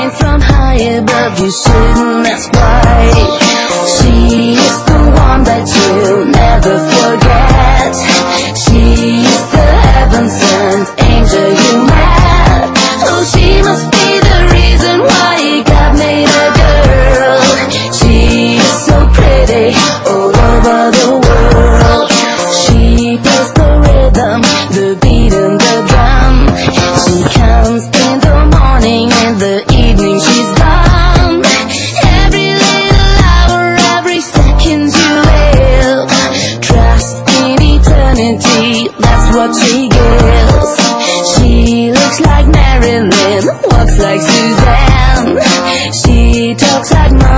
down from high above, you shouldn't ask why. She is the one that you'll never forget. She's the heaven-sent angel you met. Oh, she must be the reason why God made a girl. She is so pretty all over the world. She plays the rhythm, the beat and the drum. She comes in the morning, in the evening she's gone. Every little hour, every second you live, trust in eternity, that's what she gives. She looks like Marilyn, walks like Suzanne. She talks like